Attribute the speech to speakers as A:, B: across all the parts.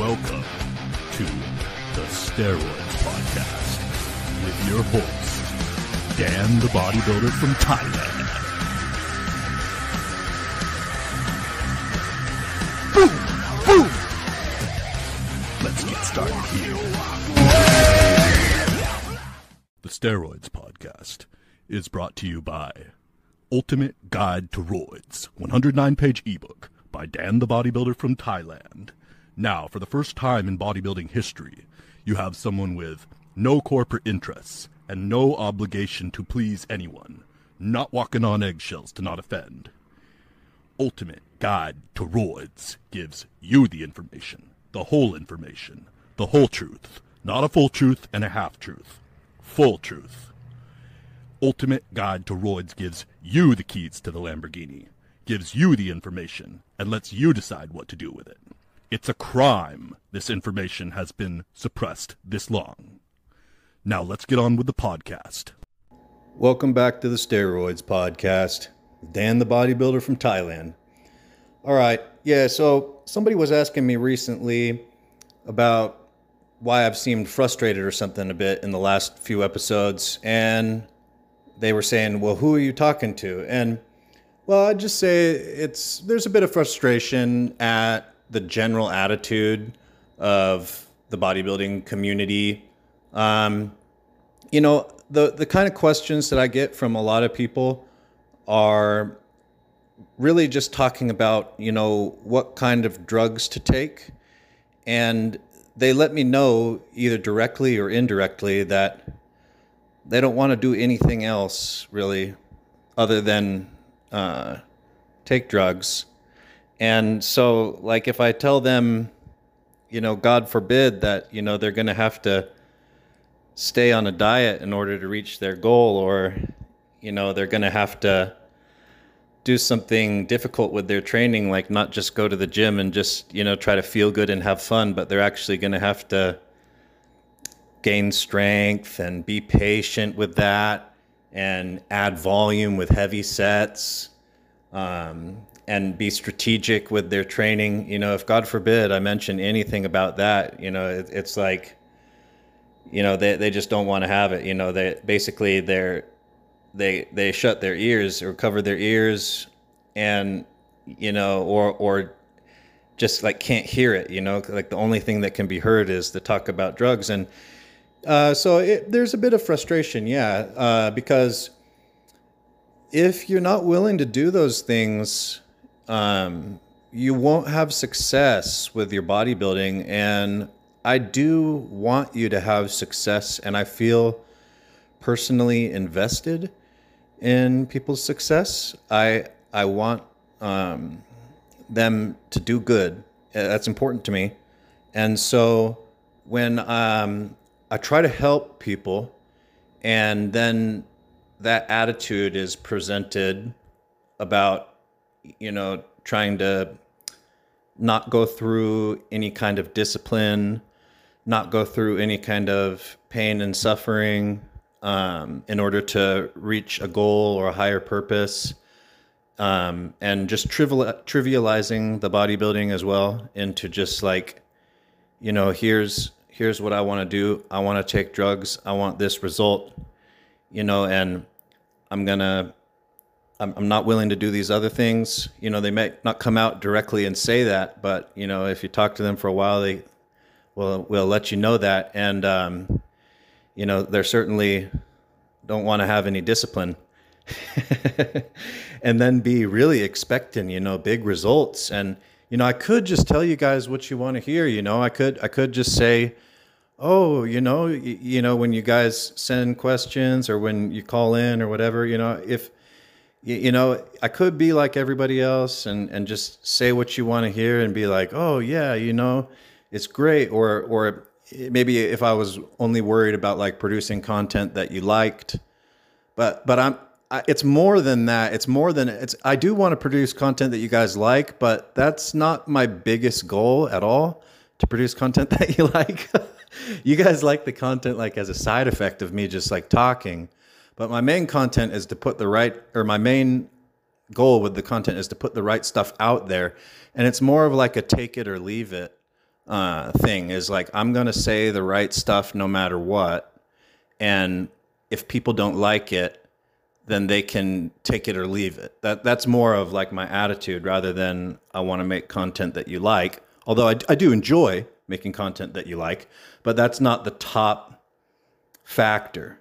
A: Welcome to the Steroids Podcast with your host, Dan the Bodybuilder from Thailand. Boom! Boom! Let's get started here. The Steroids Podcast is brought to you by Ultimate Guide to Roids, 109-page ebook by Dan the Bodybuilder from Thailand. Now, for the first time in bodybuilding history, you have someone with no corporate interests and no obligation to please anyone, not walking on eggshells to not offend. Ultimate Guide to Roids gives you the information, the whole truth, not a full truth and a half truth, full truth. Ultimate Guide to Roids gives you the keys to the Lamborghini, gives you the information, and lets you decide what to do with it. It's a crime this information has been suppressed this long. Now let's get on with the podcast.
B: Welcome back to the Steroids Podcast. Dan the Bodybuilder from Thailand. All right. Yeah, so somebody was asking me recently about why I've seemed frustrated or something a bit in the last few episodes. And they were saying, well, who are you talking to? And, well, I'd just say there's a bit of frustration at the general attitude of the bodybuilding community. The kind of questions that I get from a lot of people are really just talking about, what kind of drugs to take. And they let me know either directly or indirectly that they don't want to do anything else really other than take drugs. And so, like, if I tell them, God forbid that, they're going to have to stay on a diet in order to reach their goal, or, they're going to have to do something difficult with their training, like not just go to the gym and just, try to feel good and have fun, but they're actually going to have to gain strength and be patient with that and add volume with heavy sets. And be strategic with their training. If God forbid I mention anything about that, it's like, they just don't want to have it. They basically they shut their ears or cover their ears and, or just like can't hear it, like the only thing that can be heard is the talk about drugs. And so there's a bit of frustration. Because if you're not willing to do those things, you won't have success with your bodybuilding. And I do want you to have success, and I feel personally invested in people's success. I want them to do good. That's important to me. And so when I try to help people, and then that attitude is presented about trying to not go through any kind of discipline, not go through any kind of pain and suffering in order to reach a goal or a higher purpose, and just trivializing the bodybuilding as well into just like, here's what I want to do. I want to take drugs. I want this result, and I'm not willing to do these other things. They may not come out directly and say that, but, if you talk to them for a while, they will let you know that. And, they certainly don't want to have any discipline and then be really expecting, big results. And, I could just tell you guys what you want to hear. I could just say, oh, when you guys send questions or when you call in or whatever, if, I could be like everybody else and just say what you want to hear and be like, oh yeah, it's great. Or maybe if I was only worried about like producing content that you liked, but it's more than that. I do want to produce content that you guys like, but that's not my biggest goal at all, to produce content that you like. You guys like the content like as a side effect of me just like talking. But my main content is to put my main goal with the content is to put the right stuff out there. And it's more of like a take it or leave it thing is like, I'm going to say the right stuff no matter what. And if people don't like it, then they can take it or leave it. That's more of like my attitude rather than I want to make content that you like. Although I do enjoy making content that you like, but that's not the top factor,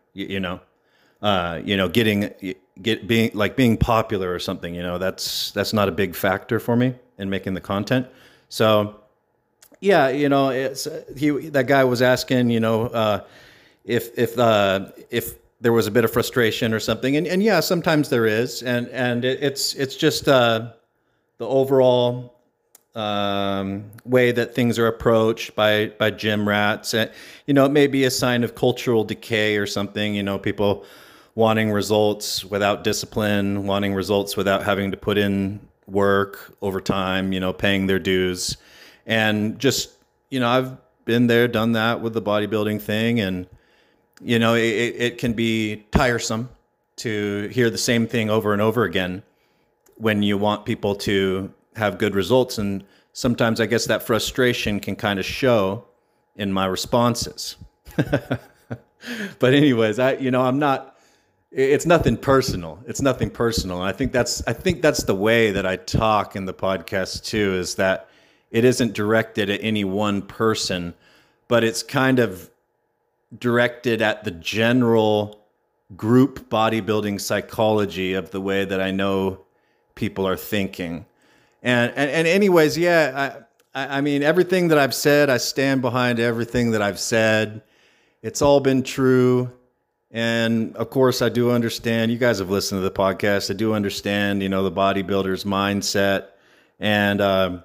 B: being popular or something, that's not a big factor for me in making the content. So yeah, that guy was asking, if there was a bit of frustration or something, and yeah, sometimes there is, and it's just the overall way that things are approached by gym rats. And, it may be a sign of cultural decay or something, people wanting results without discipline, wanting results without having to put in work over time, paying their dues. And just, I've been there, done that with the bodybuilding thing. And, it can be tiresome to hear the same thing over and over again when you want people to have good results. And sometimes I guess that frustration can kind of show in my responses. But anyways, I'm not, it's nothing personal. It's nothing personal. And I think that's the way that I talk in the podcast too, is that it isn't directed at any one person, but it's kind of directed at the general group bodybuilding psychology of the way that I know people are thinking. And anyways, yeah, I mean, everything that I've said, I stand behind everything that I've said. It's all been true. And of course, I do understand, you guys have listened to the podcast, I do understand, the bodybuilder's mindset. And,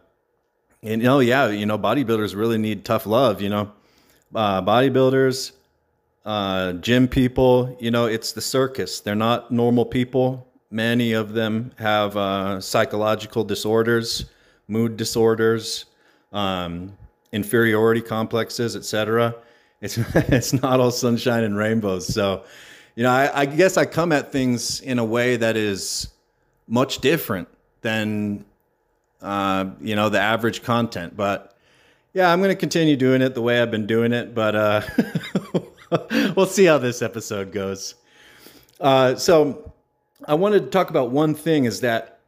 B: bodybuilders really need tough love, bodybuilders, gym people, it's the circus. They're not normal people. Many of them have psychological disorders, mood disorders, inferiority complexes, etc. It's not all sunshine and rainbows. So, I guess I come at things in a way that is much different than the average content. But yeah, I'm going to continue doing it the way I've been doing it. But we'll see how this episode goes. So I wanted to talk about one thing, is that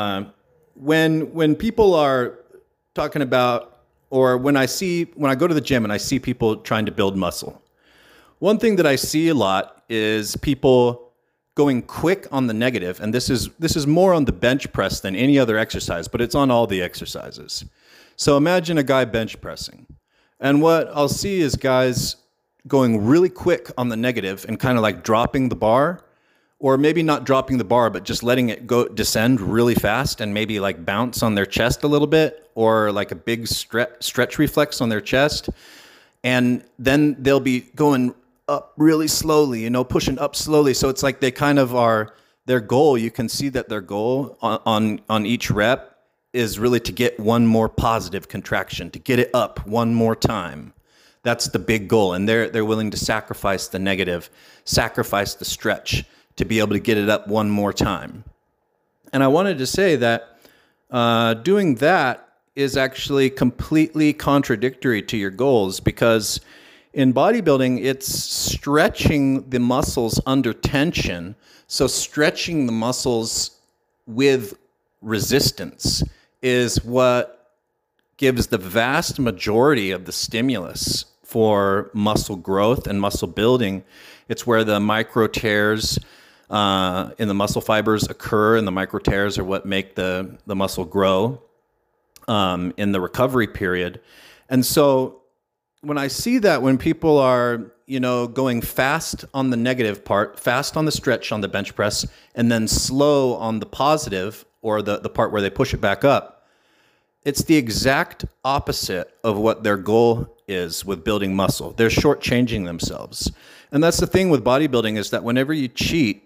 B: when people are talking about, or when I go to the gym and I see people trying to build muscle, one thing that I see a lot is people going quick on the negative. And this is more on the bench press than any other exercise, but it's on all the exercises. So imagine a guy bench pressing. And what I'll see is guys going really quick on the negative and kind of like dropping the bar, or maybe not dropping the bar, but just letting it descend really fast and maybe like bounce on their chest a little bit, or like a big stretch reflex on their chest. And then they'll be going up really slowly, pushing up slowly. So it's like they kind of are, their goal, you can see that their goal on each rep is really to get one more positive contraction, to get it up one more time. That's the big goal. And they're willing to sacrifice the negative, sacrifice the stretch to be able to get it up one more time. And I wanted to say that doing that is actually completely contradictory to your goals, because in bodybuilding, it's stretching the muscles under tension. So stretching the muscles with resistance is what gives the vast majority of the stimulus for muscle growth and muscle building. It's where the micro tears in the muscle fibers occur, and the micro tears are what make the muscle grow in the recovery period. And so when I see that, when people are, going fast on the negative part, fast on the stretch on the bench press, and then slow on the positive, or the part where they push it back up, it's the exact opposite of what their goal is with building muscle. They're shortchanging themselves. And that's the thing with bodybuilding, is that whenever you cheat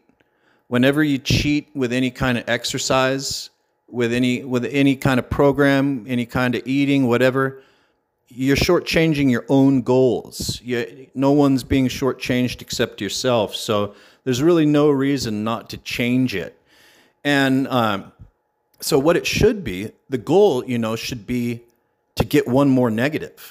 B: with any kind of exercise, with any kind of program, any kind of eating, whatever, you're shortchanging your own goals. No one's being shortchanged except yourself. So there's really no reason not to change it. And so what it should be, the goal, should be to get one more negative.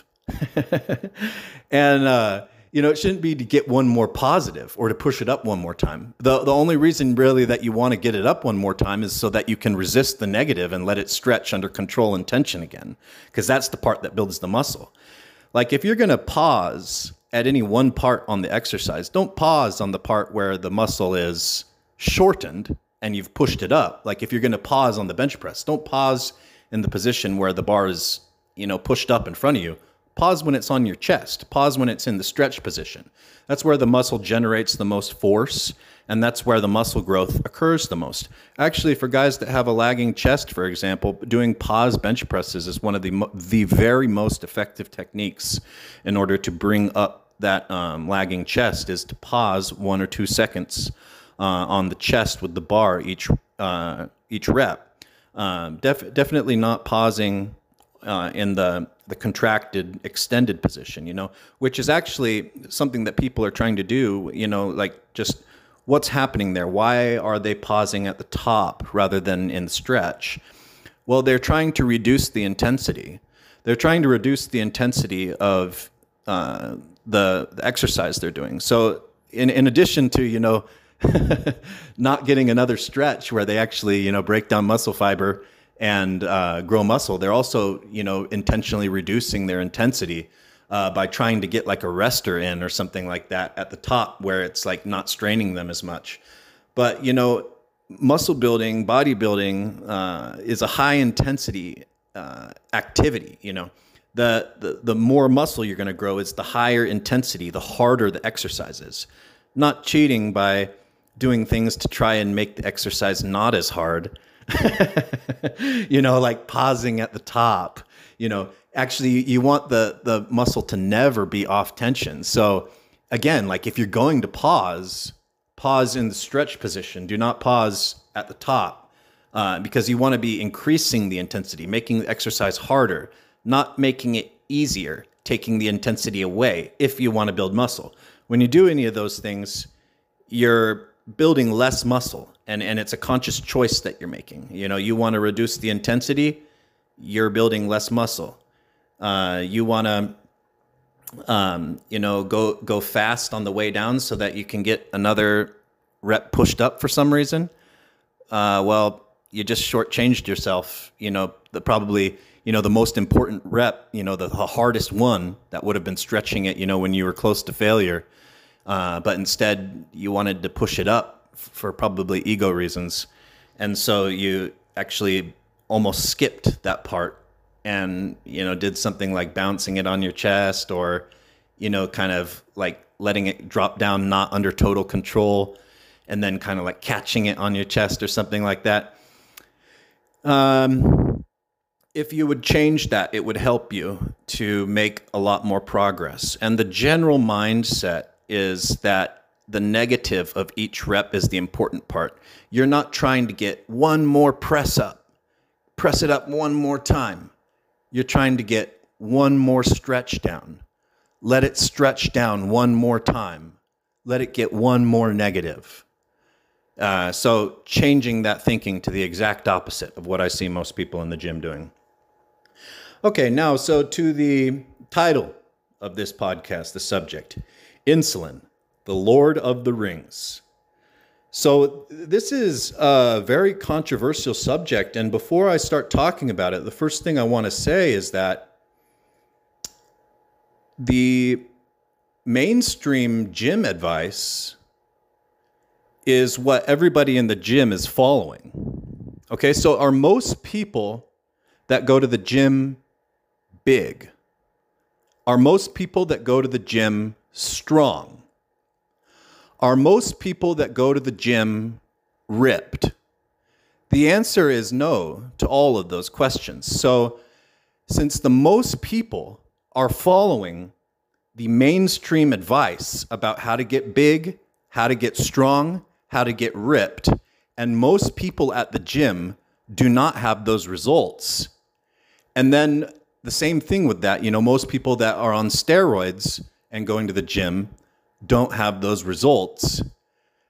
B: And, it shouldn't be to get one more positive or to push it up one more time. The only reason really that you want to get it up one more time is so that you can resist the negative and let it stretch under control and tension again, because that's the part that builds the muscle. Like if you're going to pause at any one part on the exercise, don't pause on the part where the muscle is shortened and you've pushed it up. Like if you're going to pause on the bench press, don't pause in the position where the bar is, pushed up in front of you. Pause when it's on your chest. Pause when it's in the stretch position. That's where the muscle generates the most force, and that's where the muscle growth occurs the most. Actually, for guys that have a lagging chest, for example, doing pause bench presses is one of the very most effective techniques in order to bring up that lagging chest, is to pause 1 or 2 seconds on the chest with the bar each rep. Definitely not pausing in the contracted, extended position, which is actually something that people are trying to do, like just what's happening there? Why are they pausing at the top rather than in stretch? Well, they're trying to reduce the intensity. They're trying to reduce the intensity of the exercise they're doing. So in addition to, not getting another stretch where they actually, break down muscle fiber and grow muscle, they're also, intentionally reducing their intensity by trying to get like a rester in or something like that at the top where it's like not straining them as much. But, muscle building, bodybuilding is a high intensity activity. The more muscle you're going to grow is the higher intensity, the harder the exercise is. Not cheating by doing things to try and make the exercise not as hard. Like pausing at the top, actually you want the muscle to never be off tension. So again, like if you're going to pause in the stretch position, do not pause at the top, because you want to be increasing the intensity, making the exercise harder, not making it easier, taking the intensity away if you want to build muscle. When you do any of those things, you're building less muscle, and it's a conscious choice that you're making. You want to reduce the intensity, you're building less muscle. You want to, go fast on the way down so that you can get another rep pushed up for some reason. Well, you just shortchanged yourself. The most important rep, the hardest one that would have been stretching it, when you were close to failure. But instead you wanted to push it up for probably ego reasons. And so you actually almost skipped that part and, did something like bouncing it on your chest or, kind of like letting it drop down, not under total control, and then kind of like catching it on your chest or something like that. If you would change that, it would help you to make a lot more progress. And the general mindset is that the negative of each rep is the important part. You're not trying to get one more press up. Press it up one more time. You're trying to get one more stretch down. Let it stretch down one more time. Let it get one more negative. So changing that thinking to the exact opposite of what I see most people in the gym doing. Okay, now, so to the title of this podcast, the subject, Insulin, the Lord of the Rings. So this is a very controversial subject, and before I start talking about it, the first thing I want to say is that the mainstream gym advice is what everybody in the gym is following. Okay, so are most people that go to the gym big? Are most people that go to the gym strong? Are most people that go to the gym ripped? The answer is no to all of those questions. So since the most people are following the mainstream advice about how to get big, how to get strong, how to get ripped, and most people at the gym do not have those results. And then the same thing with that, most people that are on steroids and going to the gym don't have those results.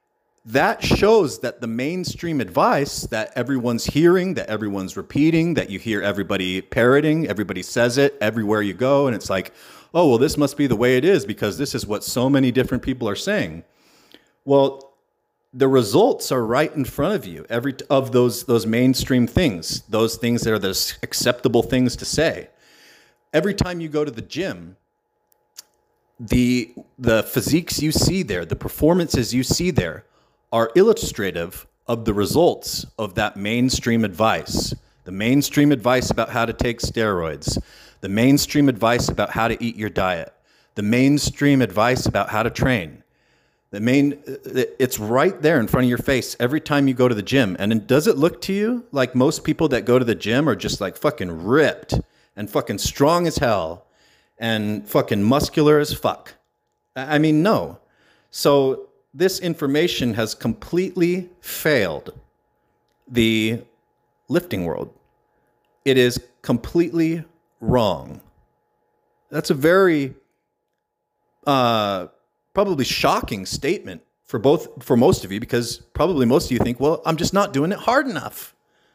B: that shows that the mainstream advice that everyone's hearing, that everyone's repeating, that you hear everybody parroting, everybody says it everywhere you go, and it's like, oh, well, this must be the way it is because this is what so many different people are saying. Well, the results are right in front of you, every of those mainstream things, those things that are the acceptable things to say. Every time you go to the gym, the physiques you see there, the performances you see there are illustrative of the results of that mainstream advice. The mainstream advice about how to take steroids, the mainstream advice about how to eat your diet, the mainstream advice about how to train. It's right there in front of your face every time you go to the gym. And does it look to you like most people that go to the gym are just like fucking ripped and fucking strong as hell and fucking muscular as fuck? I mean, no. So this information has completely failed the lifting world. It is completely wrong. That's a very probably shocking statement for most of you, because probably most of you think, well, I'm just not doing it hard enough.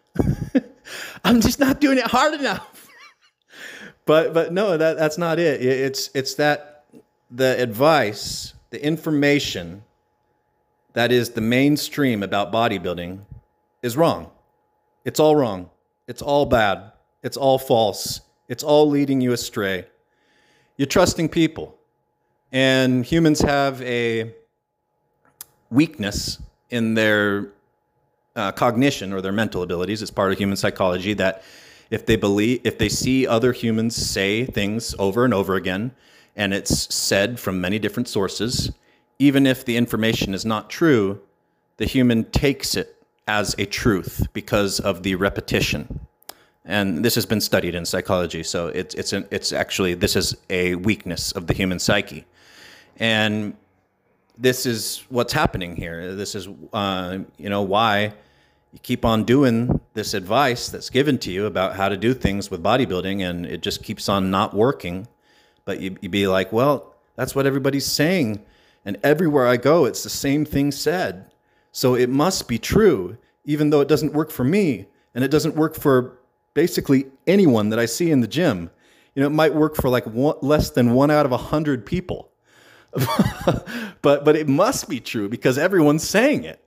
B: I'm just not doing it hard enough. But no, that's not it. It's that the advice, the information that is the mainstream about bodybuilding is wrong. It's all wrong. It's all bad. It's all false. It's all leading you astray. You're trusting people. And humans have a weakness in their cognition or their mental abilities. It's part of human psychology that if they see other humans say things over and over again, and it's said from many different sources, even if the information is not true, the human takes it as a truth because of the repetition. And this has been studied in psychology, so it's actually, this is a weakness of the human psyche. And this is what's happening here. This is, why you keep on doing this advice that's given to you about how to do things with bodybuilding, and it just keeps on not working. But you be like, well, that's what everybody's saying. And everywhere I go, it's the same thing said. So it must be true, even though it doesn't work for me. And it doesn't work for basically anyone that I see in the gym. It might work for like less than 1 out of 100 people. but it must be true because everyone's saying it.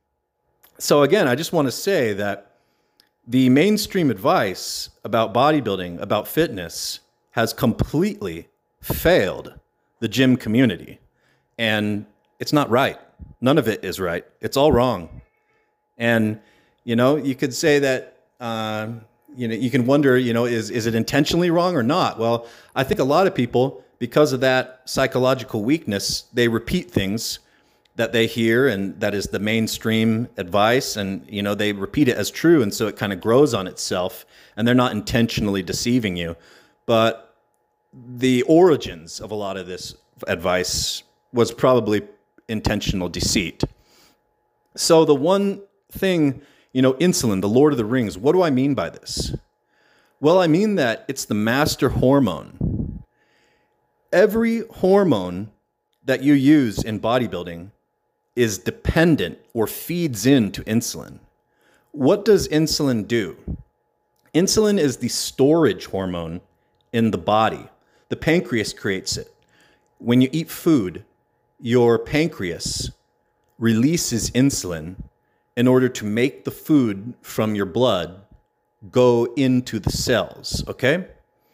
B: So again, I just want to say that the mainstream advice about bodybuilding, about fitness, has completely failed the gym community. And it's not right. None of it is right. It's all wrong. And, you could say that, you can wonder, is it intentionally wrong or not? Well, I think a lot of people, because of that psychological weakness, they repeat things that they hear, and that is the mainstream advice, and they repeat it as true, and so it kind of grows on itself, and they're not intentionally deceiving you. But the origins of a lot of this advice was probably intentional deceit. So the one thing, insulin, the Lord of the Rings, what do I mean by this? Well, I mean that it's the master hormone. Every hormone that you use in bodybuilding is dependent or feeds into insulin. What does insulin do? Insulin is the storage hormone in the body. The pancreas creates it. When you eat food, your pancreas releases insulin in order to make the food from your blood go into the cells, okay?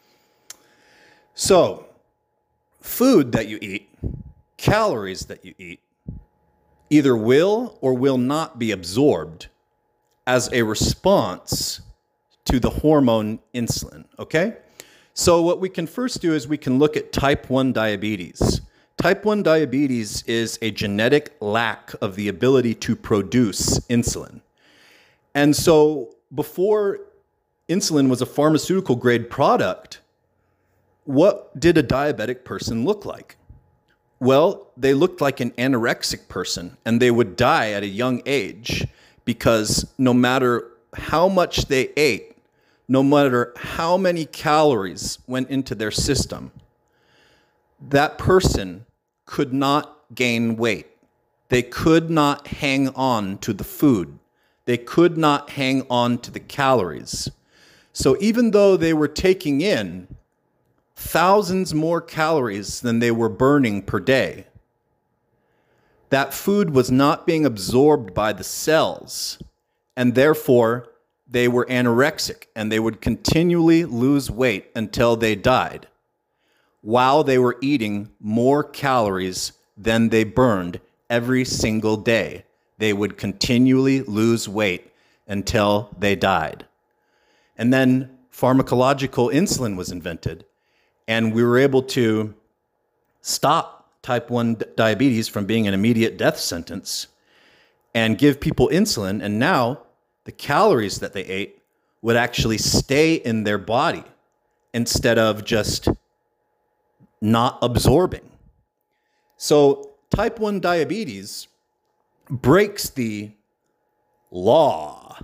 B: So, food that you eat, calories that you eat, either will or will not be absorbed as a response to the hormone insulin, okay? So what we can first do is we can look at type 1 diabetes. Type 1 diabetes is a genetic lack of the ability to produce insulin. And so before insulin was a pharmaceutical grade product, what did a diabetic person look like? Well, they looked like an anorexic person, and they would die at a young age because no matter how much they ate, no matter how many calories went into their system, that person could not gain weight. They could not hang on to the food. They could not hang on to the calories. So even though they were taking in thousands more calories than they were burning per day, that food was not being absorbed by the cells, and therefore they were anorexic, and they would continually lose weight until they died, while they were eating more calories than they burned every single day. They would continually lose weight until they died. And then pharmacological insulin was invented, and we were able to stop type 1 diabetes from being an immediate death sentence and give people insulin. And now the calories that they ate would actually stay in their body instead of just not absorbing. So type 1 diabetes breaks the law.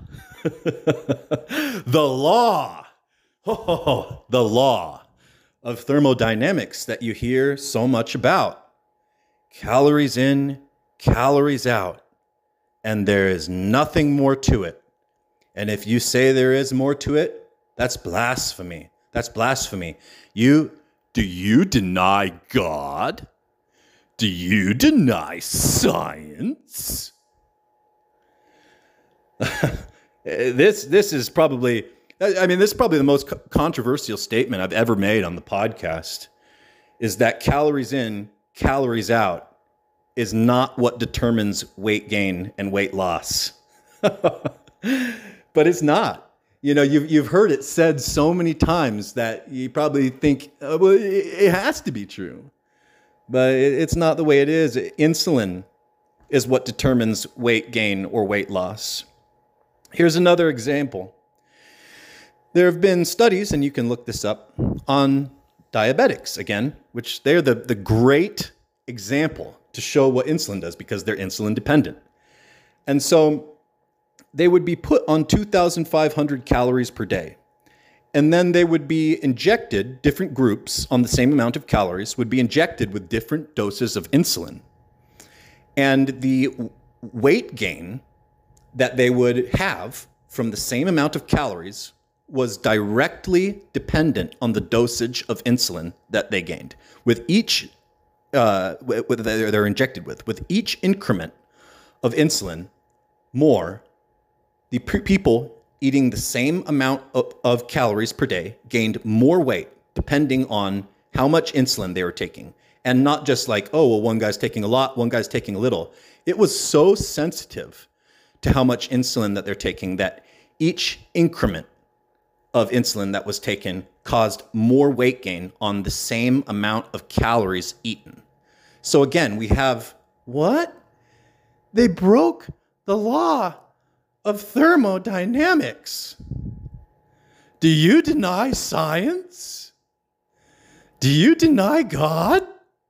B: The law. Oh, the law of thermodynamics that you hear so much about. Calories in, calories out. And there is nothing more to it. And if you say there is more to it, that's blasphemy. That's blasphemy. Do you deny God? Do you deny science? This is probably the most controversial statement I've ever made on the podcast, is that calories in, calories out is not what determines weight gain and weight loss. But it's not. You know, you've heard it said so many times that you probably think, well, it has to be true. But it's not the way it is. Insulin is what determines weight gain or weight loss. Here's another example. There have been studies, and you can look this up, on diabetics, again, which they're the great example to show what insulin does because they're insulin dependent. And so they would be put on 2,500 calories per day. And then they would be injected, different groups on the same amount of calories would be injected with different doses of insulin. And the weight gain that they would have from the same amount of calories was directly dependent on the dosage of insulin that they gained. With each, they're injected with each increment of insulin, more, the people eating the same amount of calories per day gained more weight depending on how much insulin they were taking. And not just like, oh, well, one guy's taking a lot, one guy's taking a little. It was so sensitive to how much insulin that they're taking that each increment of insulin that was taken caused more weight gain on the same amount of calories eaten. So again, we have what? They broke the law of thermodynamics. Do you deny science? Do you deny God?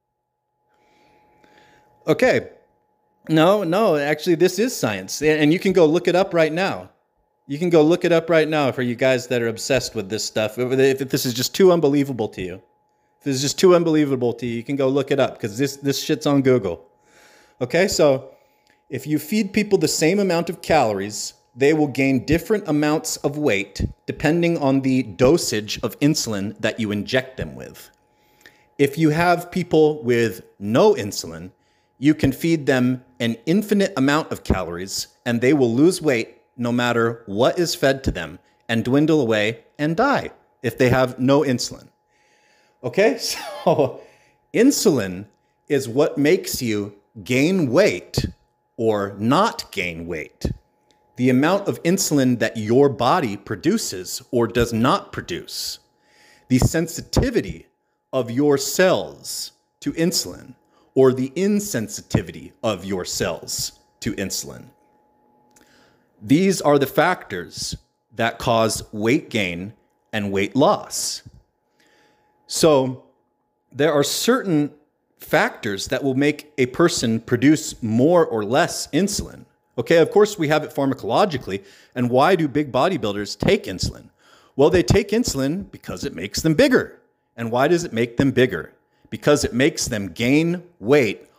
B: Okay. No, actually, this is science. And you can go look it up right now. You can go look it up right now for you guys that are obsessed with this stuff. If this is just too unbelievable to you. If this is just too unbelievable to you, you can go look it up because this shit's on Google. Okay, so if you feed people the same amount of calories, they will gain different amounts of weight depending on the dosage of insulin that you inject them with. If you have people with no insulin, you can feed them an infinite amount of calories and they will lose weight no matter what is fed to them and dwindle away and die if they have no insulin. Okay, so insulin is what makes you gain weight or not gain weight. The amount of insulin that your body produces or does not produce. The sensitivity of your cells to insulin or the insensitivity of your cells to insulin. These are the factors that cause weight gain and weight loss. So there are certain factors that will make a person produce more or less insulin. Okay, of course we have it pharmacologically. And why do big bodybuilders take insulin? Well, they take insulin because it makes them bigger. And why does it make them bigger? Because it makes them gain weight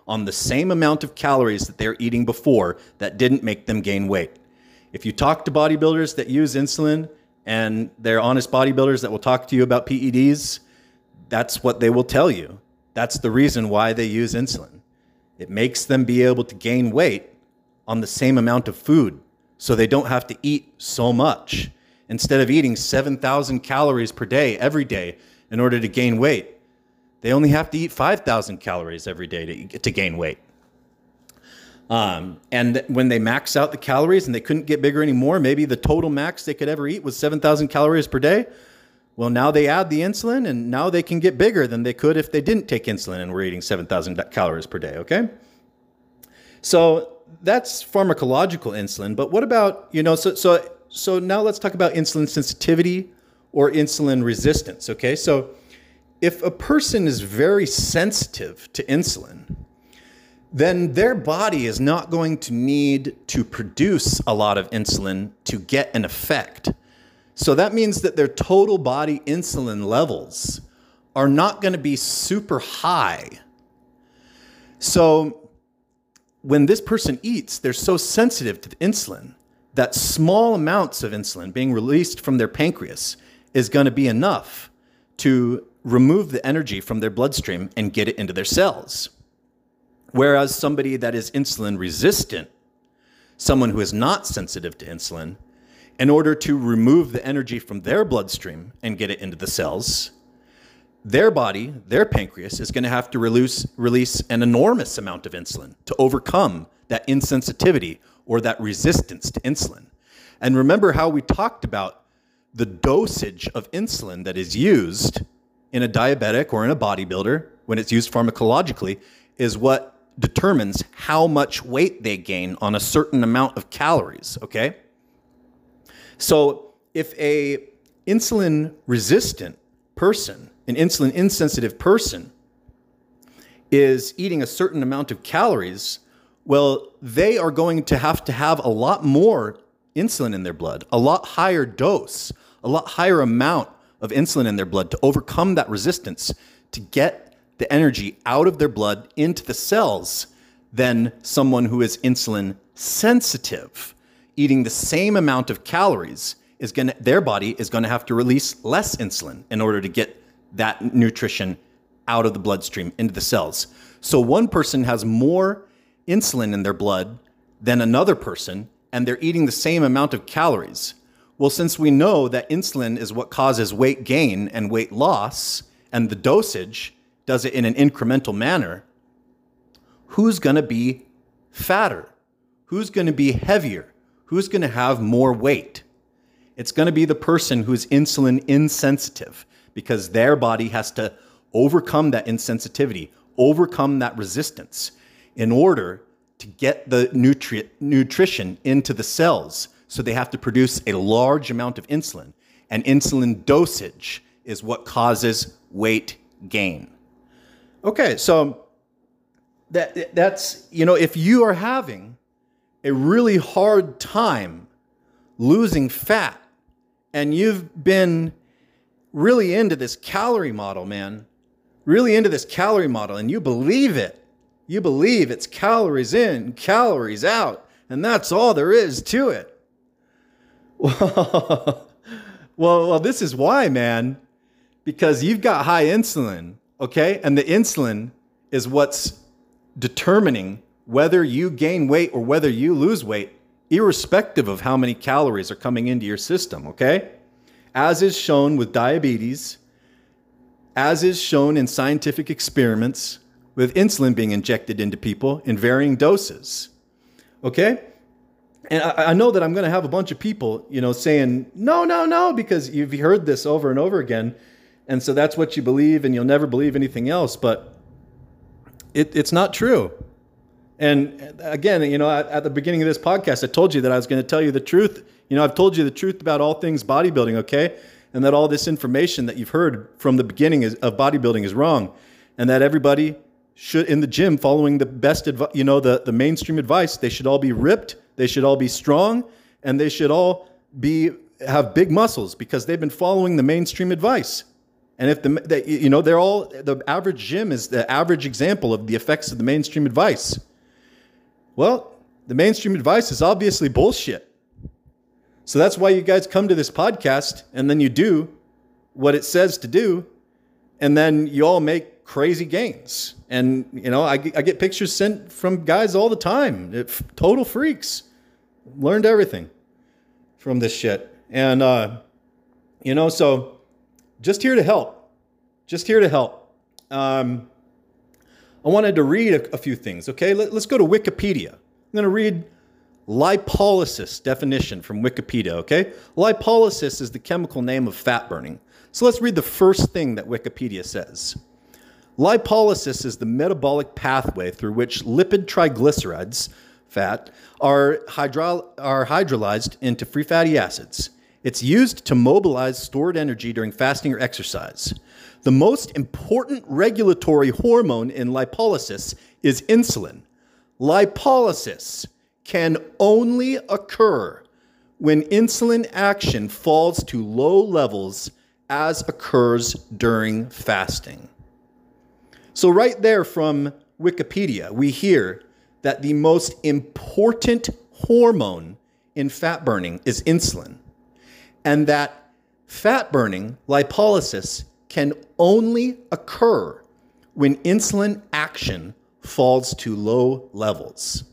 B: on the same amount of calories that they're eating before that didn't make them gain weight. If you talk to bodybuilders that use insulin, and they're honest bodybuilders that will talk to you about PEDs, that's what they will tell you. That's the reason why they use insulin. It makes them be able to gain weight on the same amount of food, so they don't have to eat so much. Instead of eating 7,000 calories per day every day in order to gain weight, they only have to eat 5,000 calories every day to gain weight. And when they max out the calories and they couldn't get bigger anymore, maybe the total max they could ever eat was 7,000 calories per day. Well, now they add the insulin, and now they can get bigger than they could if they didn't take insulin and were eating 7,000 calories per day, okay? So that's pharmacological insulin. But what about, so now let's talk about insulin sensitivity or insulin resistance, okay? So if a person is very sensitive to insulin, then their body is not going to need to produce a lot of insulin to get an effect. So that means that their total body insulin levels are not going to be super high. So when this person eats, they're so sensitive to the insulin that small amounts of insulin being released from their pancreas is going to be enough to remove the energy from their bloodstream and get it into their cells. Whereas somebody that is insulin resistant, someone who is not sensitive to insulin, in order to remove the energy from their bloodstream and get it into the cells, their body, their pancreas, is going to have to release an enormous amount of insulin to overcome that insensitivity or that resistance to insulin. And remember how we talked about the dosage of insulin that is used in a diabetic or in a bodybuilder when it's used pharmacologically is what determines how much weight they gain on a certain amount of calories, okay? So if a insulin resistant person, an insulin insensitive person, is eating a certain amount of calories, well, they are going to have a lot more insulin in their blood, a lot higher dose, a lot higher amount of insulin in their blood to overcome that resistance, to get the energy out of their blood into the cells than someone who is insulin sensitive. Eating the same amount of calories their body is going to have to release less insulin in order to get that nutrition out of the bloodstream into the cells. So one person has more insulin in their blood than another person, and they're eating the same amount of calories. Well, since we know that insulin is what causes weight gain and weight loss, and the dosage does it in an incremental manner, who's going to be fatter? Who's going to be heavier? Who's going to have more weight? It's going to be the person who's insulin insensitive, because their body has to overcome that insensitivity, overcome that resistance in order to get the nutrition into the cells. So they have to produce a large amount of insulin, and insulin dosage is what causes weight gain. Okay, so that's, if you are having a really hard time losing fat and you've been really into this calorie model, man, really into this calorie model, and you believe it's calories in, calories out, and that's all there is to it. Well, this is why, man, because you've got high insulin. Okay? And the insulin is what's determining whether you gain weight or whether you lose weight, irrespective of how many calories are coming into your system, okay? As is shown with diabetes, as is shown in scientific experiments with insulin being injected into people in varying doses, okay? And I know that I'm going to have a bunch of people, saying, no, because you've heard this over and over again. And so that's what you believe, and you'll never believe anything else. But it's not true. And again, at the beginning of this podcast, I told you that I was going to tell you the truth. I've told you the truth about all things bodybuilding, okay? And that all this information that you've heard from the beginning of bodybuilding is wrong. And that everybody should, in the gym, following the best advice, the mainstream advice, they should all be ripped, they should all be strong, and they should all have big muscles because they've been following the mainstream advice. And if they're all, the average gym is the average example of the effects of the mainstream advice. Well, the mainstream advice is obviously bullshit. So that's why you guys come to this podcast and then you do what it says to do. And then you all make crazy gains. And, I get pictures sent from guys all the time. Total freaks. Learned everything from this shit. And, so just here to help. Just here to help. I wanted to read a few things, okay? Let's go to Wikipedia. I'm going to read lipolysis definition from Wikipedia, okay? Lipolysis is the chemical name of fat burning. So let's read the first thing that Wikipedia says. Lipolysis is the metabolic pathway through which lipid triglycerides, fat, are hydrolyzed into free fatty acids. It's used to mobilize stored energy during fasting or exercise. The most important regulatory hormone in lipolysis is insulin. Lipolysis can only occur when insulin action falls to low levels as occurs during fasting. So right there from Wikipedia, we hear that the most important hormone in fat burning is insulin, and that fat burning, lipolysis, can only occur when insulin action falls to low levels.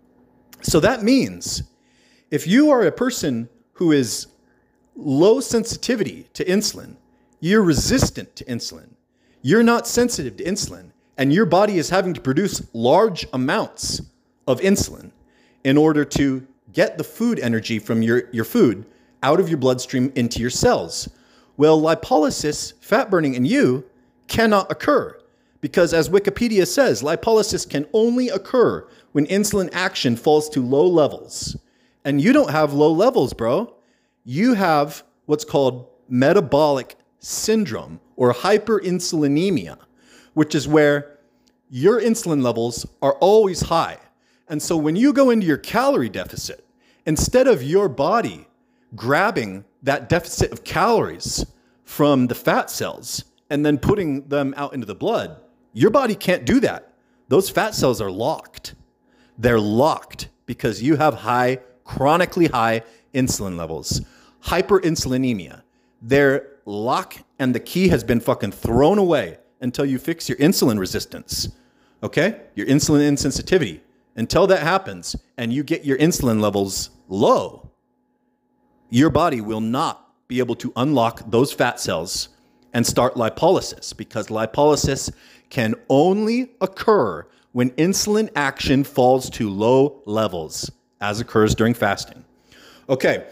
B: So that means if you are a person who is low sensitivity to insulin, you're resistant to insulin, you're not sensitive to insulin, and your body is having to produce large amounts of insulin in order to get the food energy from your food out of your bloodstream into your cells. Well, lipolysis, fat burning in you, cannot occur because, as Wikipedia says, lipolysis can only occur when insulin action falls to low levels. And you don't have low levels, bro. You have what's called metabolic syndrome or hyperinsulinemia, which is where your insulin levels are always high. And so when you go into your calorie deficit, instead of your body grabbing that deficit of calories from the fat cells and then putting them out into the blood, your body can't do that. Those fat cells are locked. They're locked because you have chronically high insulin levels. Hyperinsulinemia. They're locked and the key has been fucking thrown away until you fix your insulin resistance. Okay? Your insulin insensitivity. Until that happens and you get your insulin levels low, your body will not be able to unlock those fat cells and start lipolysis, because lipolysis can only occur when insulin action falls to low levels, as occurs during fasting. Okay,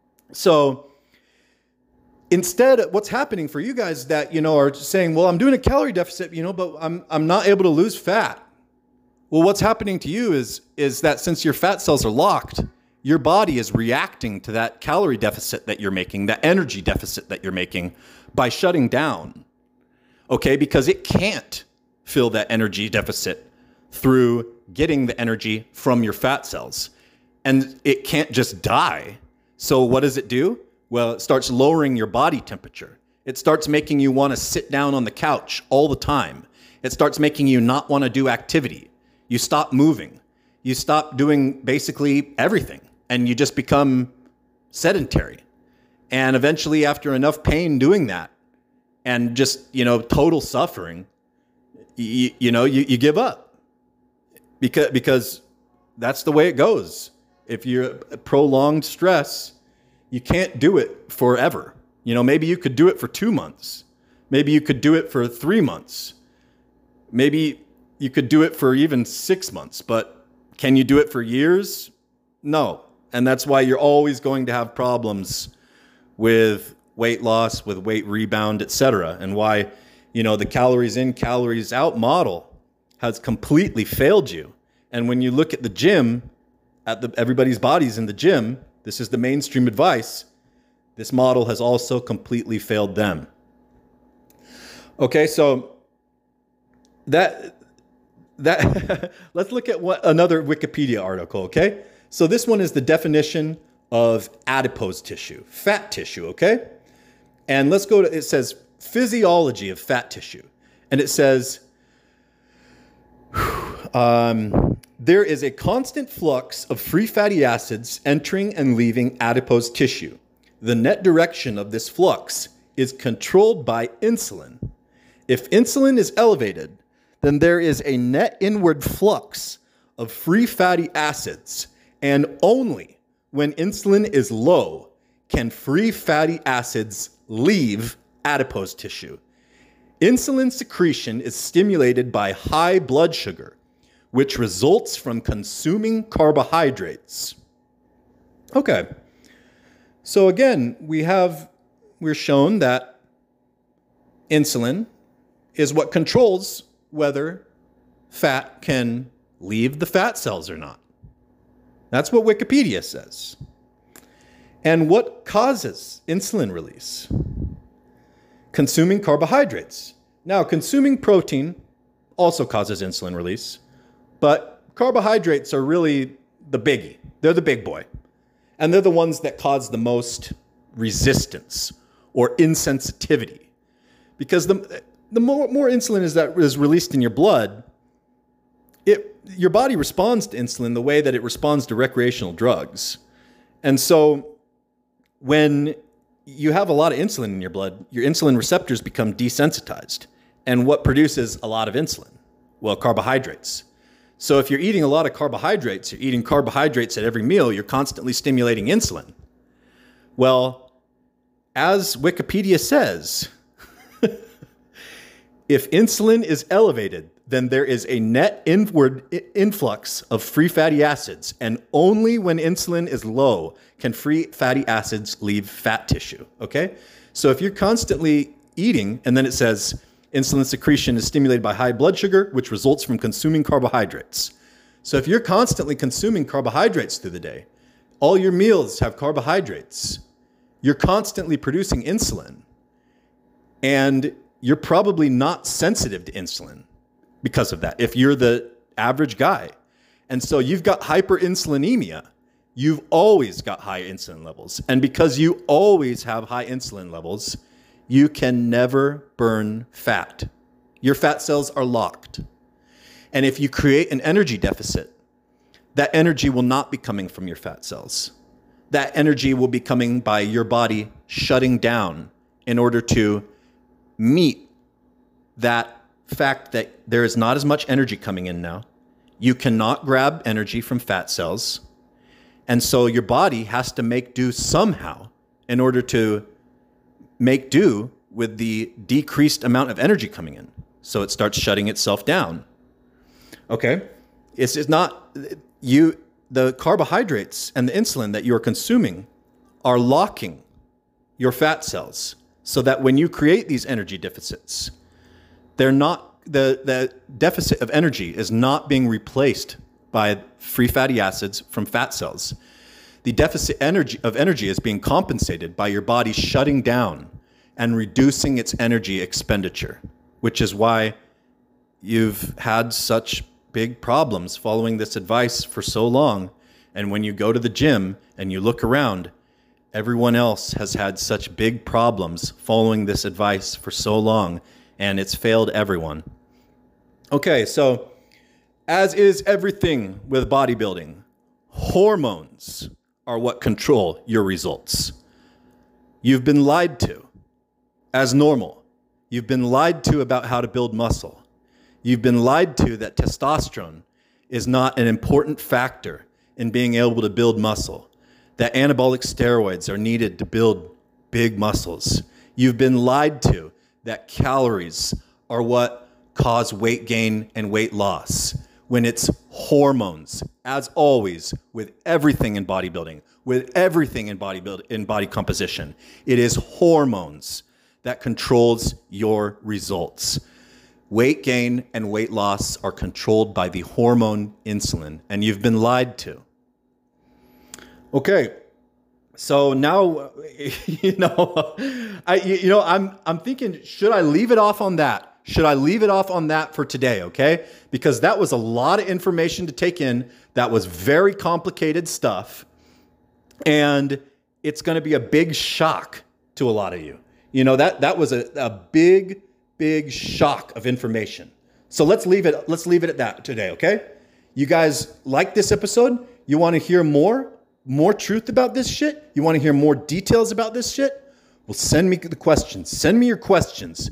B: so instead, what's happening for you guys that, are saying, well, I'm doing a calorie deficit, but I'm not able to lose fat. Well, what's happening to you is that since your fat cells are locked, your body is reacting to that calorie deficit that you're making, that energy deficit that you're making, by shutting down. Okay, because it can't fill that energy deficit through getting the energy from your fat cells. And it can't just die. So what does it do? Well, it starts lowering your body temperature. It starts making you want to sit down on the couch all the time. It starts making you not want to do activity. You stop moving. You stop doing basically everything. And you just become sedentary. And eventually, after enough pain doing that, and just, total suffering, you give up. Because that's the way it goes. If you're prolonged stress, you can't do it forever. Maybe you could do it for 2 months. Maybe you could do it for 3 months. Maybe you could do it for even 6 months. But can you do it for years? No. And that's why you're always going to have problems with weight loss, with weight rebound, etc. And why, the calories in, calories out model has completely failed you. And when you look at the gym, everybody's bodies in the gym, this is the mainstream advice, this model has also completely failed them. Okay, so that let's look at another Wikipedia article, okay? So this one is the definition of adipose tissue, fat tissue, okay? And let's go to, it says, physiology of fat tissue. And it says, there is a constant flux of free fatty acids entering and leaving adipose tissue. The net direction of this flux is controlled by insulin. If insulin is elevated, then there is a net inward flux of free fatty acids, and only when insulin is low can free fatty acids leave adipose tissue. Insulin secretion is stimulated by high blood sugar, which results from consuming carbohydrates. Okay. So again, we're shown that insulin is what controls whether fat can leave the fat cells or not. That's what Wikipedia says. And what causes insulin release? Consuming carbohydrates. Now, consuming protein also causes insulin release, but carbohydrates are really the biggie. They're the big boy. And they're the ones that cause the most resistance or insensitivity. Because the more insulin is released in your blood, your body responds to insulin the way that it responds to recreational drugs. And so when you have a lot of insulin in your blood, your insulin receptors become desensitized. And what produces a lot of insulin? Well, carbohydrates. So if you're eating a lot of carbohydrates, you're eating carbohydrates at every meal, you're constantly stimulating insulin. Well, as Wikipedia says, if insulin is elevated, then there is a net inward influx of free fatty acids, and only when insulin is low can free fatty acids leave fat tissue, okay? So if you're constantly eating, and then it says insulin secretion is stimulated by high blood sugar, which results from consuming carbohydrates. So if you're constantly consuming carbohydrates through the day, all your meals have carbohydrates, you're constantly producing insulin, and you're probably not sensitive to insulin because of that, if you're the average guy. And so you've got hyperinsulinemia. You've always got high insulin levels. And because you always have high insulin levels, you can never burn fat. Your fat cells are locked. And if you create an energy deficit, that energy will not be coming from your fat cells. That energy will be coming by your body shutting down in order to meet that fact that there is not as much energy coming in now. You cannot grab energy from fat cells. And so your body has to make do somehow in order to make do with the decreased amount of energy coming in. So it starts shutting itself down. Okay? It's not the carbohydrates and the insulin that you're consuming are locking your fat cells so that when you create these energy deficits, they're not, the deficit of energy is not being replaced by free fatty acids from fat cells. The deficit of energy is being compensated by your body shutting down and reducing its energy expenditure, which is why you've had such big problems following this advice for so long. And when you go to the gym and you look around, everyone else has had such big problems following this advice for so long, and it's failed everyone. Okay, so as is everything with bodybuilding, hormones are what control your results. You've been lied to as normal. You've been lied to about how to build muscle. You've been lied to that testosterone is not an important factor in being able to build muscle, that anabolic steroids are needed to build big muscles. You've been lied to that calories are what cause weight gain and weight loss, when it's hormones, as always, with everything in bodybuilding, with everything in body composition. It is hormones that controls your results. Weight gain and weight loss are controlled by the hormone insulin, and you've been lied to. Okay, so now, I'm thinking, should I leave it off on that? Should I leave it off on that for today, okay? Because that was a lot of information to take in. That was very complicated stuff. And it's going to be a big shock to a lot of you. You know, that was a big, big shock of information. So let's leave it at that today, okay? You guys like this episode? You want to hear more truth about this shit? You want to hear more details about this shit? Well, send me the questions. Send me your questions.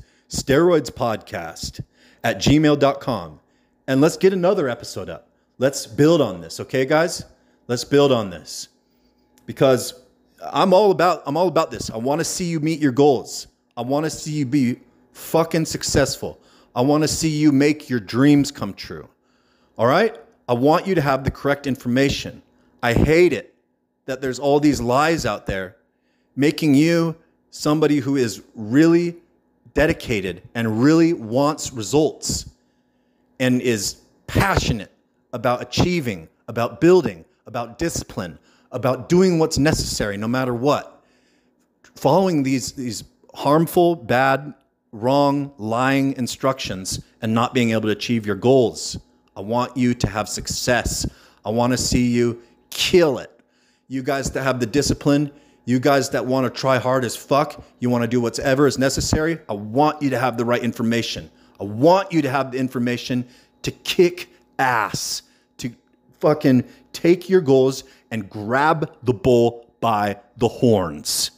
B: steroidspodcast@gmail.com. And let's get another episode up. Let's build on this, okay, guys? Let's build on this. Because I'm all about this. I want to see you meet your goals. I want to see you be fucking successful. I want to see you make your dreams come true. All right? I want you to have the correct information. I hate it that there's all these lies out there making you somebody who is really dedicated and really wants results and is passionate about achieving, about building, about discipline, about doing what's necessary no matter what. Following these harmful, bad, wrong, lying instructions and not being able to achieve your goals. I want you to have success. I want to see you kill it. You guys that have the discipline, you guys that want to try hard as fuck, you want to do whatever is necessary, I want you to have the right information. I want you to have the information to kick ass, to fucking take your goals and grab the bull by the horns.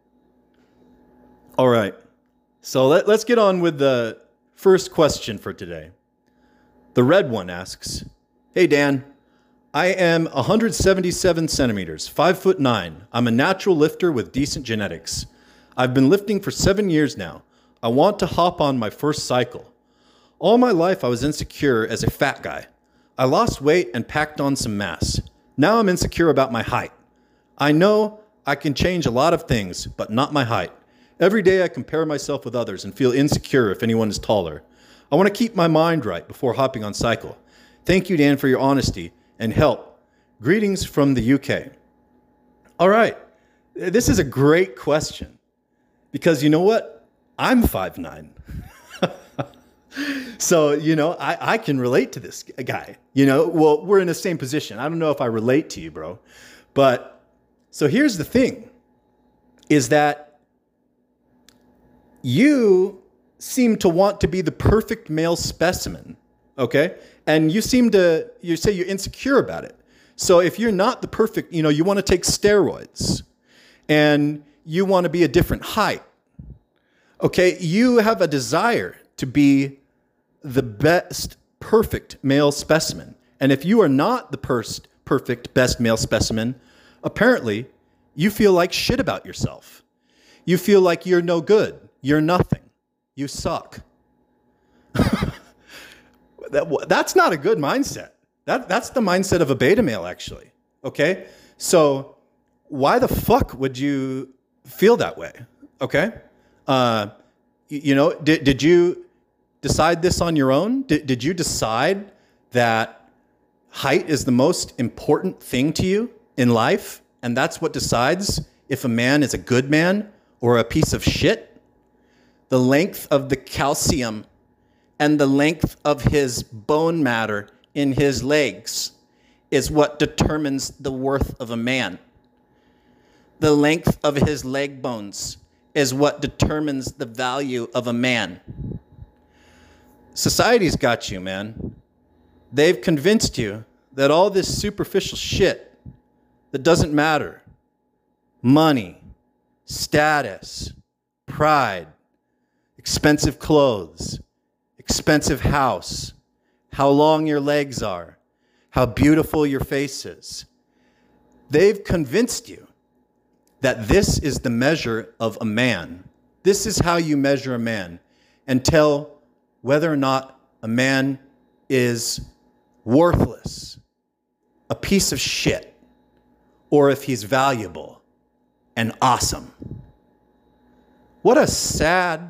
B: All right. So let's get on with the first question for today. The red one asks, "Hey Dan, I am 177 centimeters, 5'9". I'm a natural lifter with decent genetics. I've been lifting for 7 years now. I want to hop on my first cycle. All my life I was insecure as a fat guy. I lost weight and packed on some mass. Now I'm insecure about my height. I know I can change a lot of things, but not my height. Every day I compare myself with others and feel insecure if anyone is taller. I want to keep my mind right before hopping on cycle. Thank you, Dan, for your honesty and help. Greetings from the UK." All right. This is a great question because you know what? I'm 5'9". So, you know, I can relate to this guy. You know, well, we're in the same position. I don't know if I relate to you, bro. But so here's the thing is that you seem to want to be the perfect male specimen, okay? And you say you're insecure about it. So if you're not the perfect, you know, you want to take steroids and you want to be a different height, okay? You have a desire to be the best, perfect male specimen. And if you are not the perfect, best male specimen, apparently you feel like shit about yourself. You feel like you're no good. You're nothing. You suck. That's not a good mindset. That's the mindset of a beta male, actually. Okay? So why the fuck would you feel that way? Okay? You know, did you decide this on your own? Did you decide that height is the most important thing to you in life? And that's what decides if a man is a good man or a piece of shit? The length of the calcium and the length of his bone matter in his legs is what determines the worth of a man. The length of his leg bones is what determines the value of a man. Society's got you, man. They've convinced you that all this superficial shit that doesn't matter, money, status, pride, expensive clothes, expensive house, how long your legs are, how beautiful your face is. They've convinced you that this is the measure of a man. This is how you measure a man and tell whether or not a man is worthless, a piece of shit, or if he's valuable and awesome. What a sad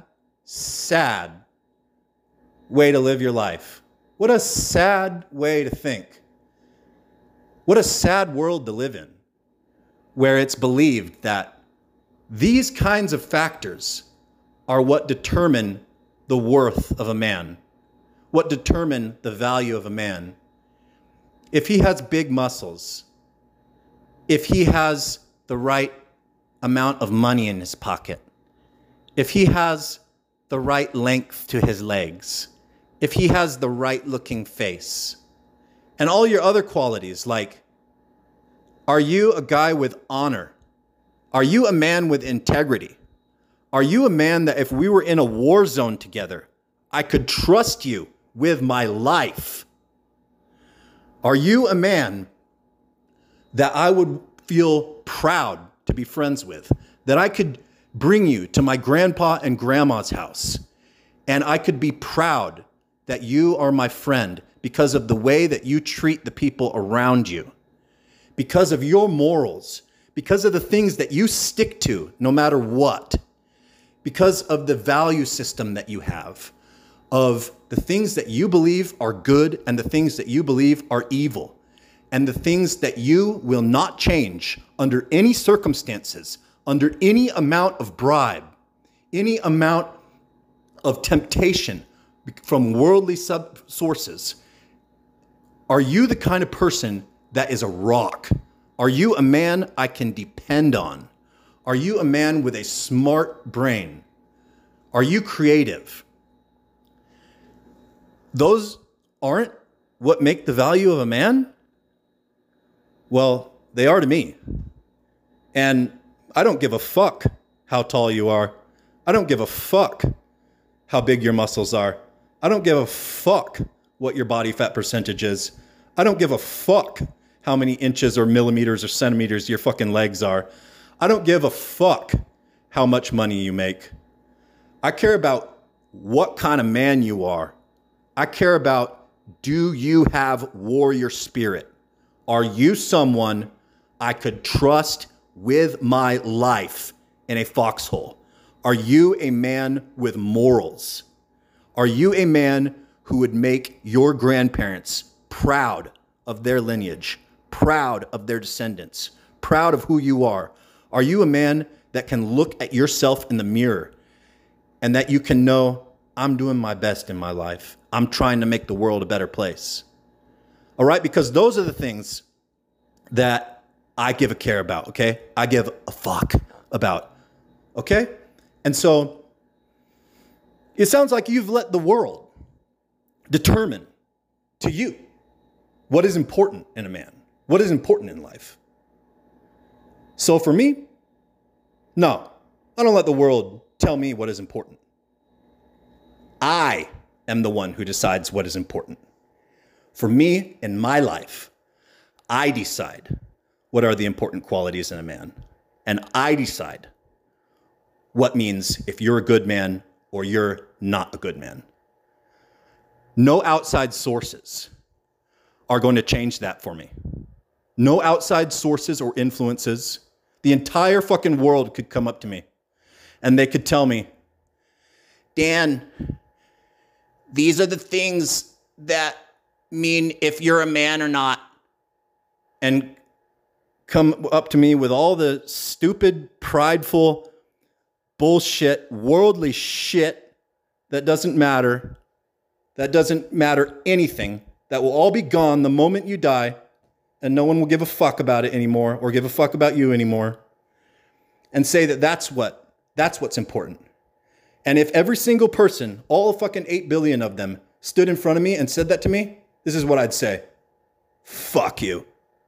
B: way to live your life. What a sad way to think. What a sad world to live in, where it's believed that these kinds of factors are what determine the worth of a man, what determine the value of a man. If he has big muscles, if he has the right amount of money in his pocket, if he has the right length to his legs, if he has the right looking face, and all your other qualities, like, are you a guy with honor? Are you a man with integrity? Are you a man that if we were in a war zone together, I could trust you with my life? Are you a man that I would feel proud to be friends with? That I could bring you to my grandpa and grandma's house, and I could be proud that you are my friend because of the way that you treat the people around you, because of your morals, because of the things that you stick to no matter what, because of the value system that you have, of the things that you believe are good and the things that you believe are evil, and the things that you will not change under any circumstances, under any amount of bribe, any amount of temptation from worldly sources. Are you the kind of person that is a rock? Are you a man I can depend on? Are you a man with a smart brain? Are you creative? Those aren't what make the value of a man? Well, they are to me. And I don't give a fuck how tall you are. I don't give a fuck how big your muscles are. I don't give a fuck what your body fat percentage is. I don't give a fuck how many inches or millimeters or centimeters your fucking legs are. I don't give a fuck how much money you make. I care about what kind of man you are. I care about, do you have warrior spirit? Are you someone I could trust with my life in a foxhole? Are you a man with morals? Are you a man who would make your grandparents proud of their lineage, proud of their descendants, proud of who you are? Are you a man that can look at yourself in the mirror and that you can know, I'm doing my best in my life. I'm trying to make the world a better place. All right? Because those are the things that I give a care about, okay? I give a fuck about, okay? And so it sounds like you've let the world determine to you what is important in a man, what is important in life. So for me, no, I don't let the world tell me what is important. I am the one who decides what is important. For me, in my life, I decide what are the important qualities in a man. And I decide what means if you're a good man or you're not a good man. No outside sources are going to change that for me. No outside sources or influences. The entire fucking world could come up to me and they could tell me, Dan, these are the things that mean if you're a man or not. And come up to me with all the stupid, prideful, bullshit, worldly shit that doesn't matter anything, that will all be gone the moment you die, and no one will give a fuck about it anymore or give a fuck about you anymore, and say that that's what's important. And if every single person, all fucking 8 billion of them, stood in front of me and said that to me, this is what I'd say. Fuck you.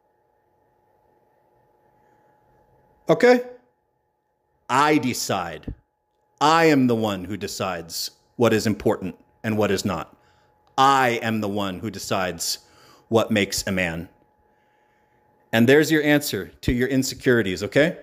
B: Okay? I decide. I am the one who decides what is important and what is not. I am the one who decides what makes a man. And there's your answer to your insecurities, okay?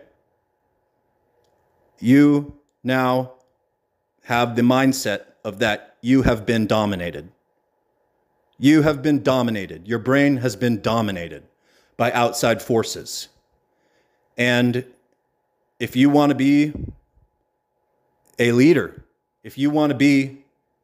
B: You now have the mindset of that you have been dominated. You have been dominated. Your brain has been dominated by outside forces. And if you want to be a leader, if you want to be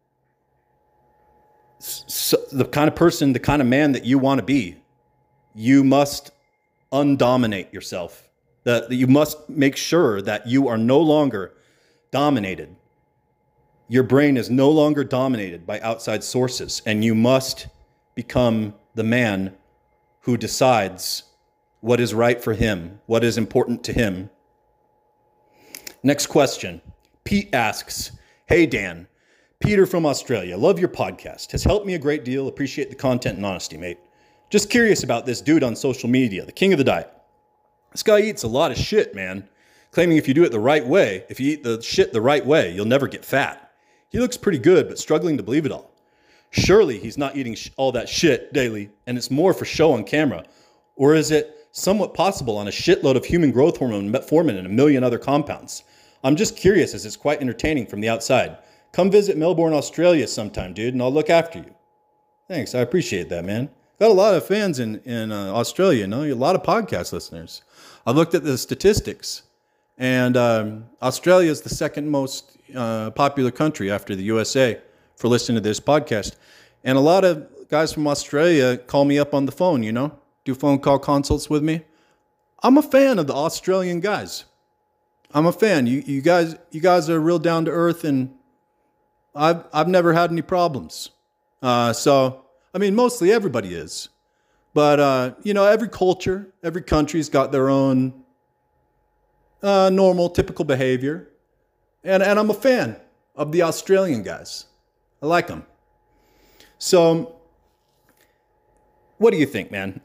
B: the kind of person, the kind of man that you want to be, you must undominate yourself. That you must make sure that you are no longer dominated. Your brain is no longer dominated by outside sources, and you must become the man who decides what is right for him, what is important to him. Next question. Pete asks, "Hey Dan, Peter from Australia. Love your podcast. Has helped me a great deal. Appreciate the content and honesty, mate. Just curious about this dude on social media, the king of the diet. This guy eats a lot of shit, man. Claiming if you do it the right way, if you eat the shit the right way, you'll never get fat. He looks pretty good, but struggling to believe it all. Surely he's not eating all that shit daily, and it's more for show on camera. Or is it somewhat possible on a shitload of human growth hormone, metformin, and a million other compounds? I'm just curious, as it's quite entertaining from the outside. Come visit Melbourne, Australia sometime, dude, and I'll look after you." Thanks, I appreciate that, man. Got a lot of fans in Australia, a lot of podcast listeners. I've looked at the statistics, and Australia is the second most popular country after the USA for listening to this podcast. And a lot of guys from Australia call me up on the phone, do phone call consults with me. I'm a fan of the Australian guys. I'm a fan. You guys are real down to earth, and I've never had any problems. Mostly everybody is. But, every culture, every country's got their own normal, typical behavior. And I'm a fan of the Australian guys. I like them. So, what do you think, man?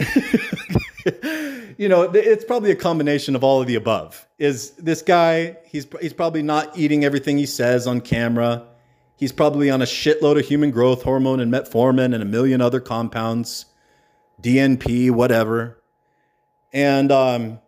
B: It's probably a combination of all of the above. Is this guy, he's probably not eating everything he says on camera. He's probably on a shitload of human growth hormone and metformin and a million other compounds, DNP, whatever. And,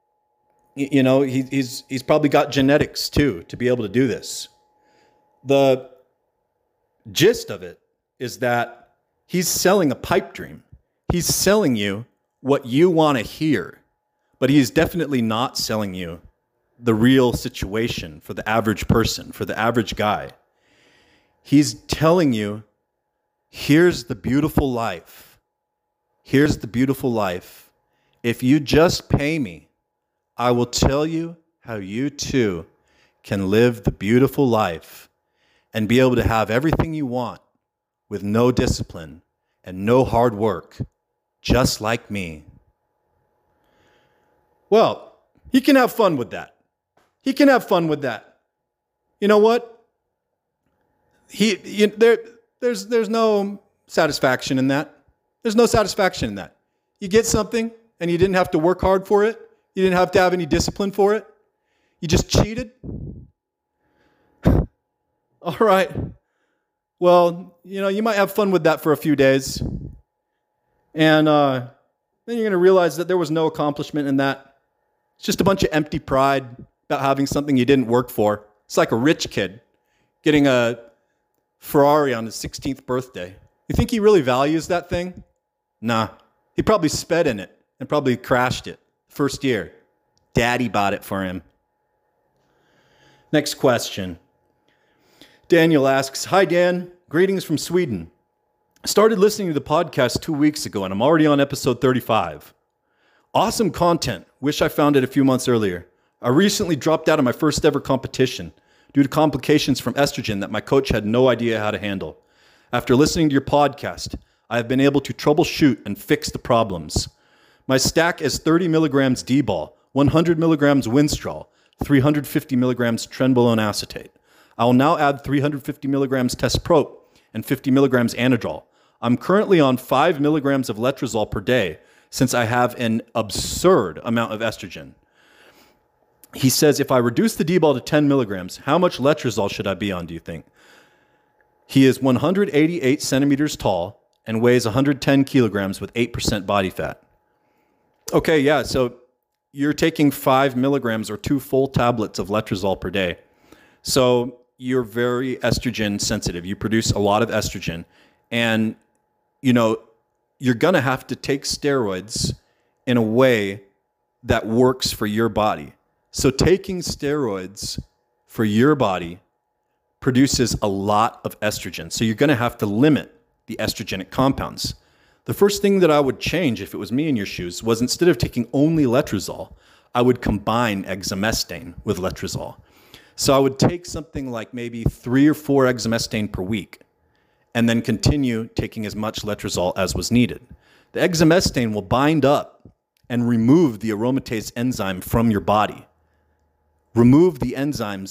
B: he's probably got genetics too to be able to do this. The gist of it is that he's selling a pipe dream. He's selling you what you want to hear, but he's definitely not selling you the real situation for the average person, for the average guy. He's telling you, here's the beautiful life. Here's the beautiful life. If you just pay me, I will tell you how you too can live the beautiful life and be able to have everything you want with no discipline and no hard work, just like me. Well, he can have fun with that. He can have fun with that. You know what? There's no satisfaction in that. There's no satisfaction in that. You get something and you didn't have to work hard for it. You didn't have to have any discipline for it. You just cheated. All right. Well, you might have fun with that for a few days. And then you're going to realize that there was no accomplishment in that. It's just a bunch of empty pride about having something you didn't work for. It's like a rich kid getting a Ferrari on his 16th birthday. You think he really values that thing? Nah. He probably sped in it and probably crashed it first year. Daddy bought it for him. Next question. Daniel asks, "Hi Dan, greetings from Sweden. I started listening to the podcast 2 weeks ago and I'm already on episode 35. Awesome content. Wish I found it a few months earlier. I recently dropped out of my first ever competition due to complications from estrogen that my coach had no idea how to handle. After listening to your podcast, I have been able to troubleshoot and fix the problems. My stack is 30 milligrams D-bol, 100 milligrams Winstrol, 350 milligrams trenbolone acetate. I will now add 350 milligrams Tesprop and 50 milligrams Anadrol. I'm currently on 5 milligrams of letrozole per day since I have an absurd amount of estrogen. He says, if I reduce the D-bol to 10 milligrams, how much letrozole should I be on, do you think? He is 188 centimeters tall and weighs 110 kilograms with 8% body fat. Okay, yeah, so you're taking 5 milligrams or 2 full tablets of letrozole per day. So you're very estrogen sensitive. You produce a lot of estrogen. And, you're going to have to take steroids in a way that works for your body. So taking steroids for your body produces a lot of estrogen. So you're going to have to limit the estrogenic compounds. The first thing that I would change if it was me in your shoes was instead of taking only letrozole, I would combine exemestane with letrozole. So I would take something like maybe 3 or 4 exemestane per week and then continue taking as much letrozole as was needed. The exemestane will bind up and remove the aromatase enzyme from your body. Remove the enzymes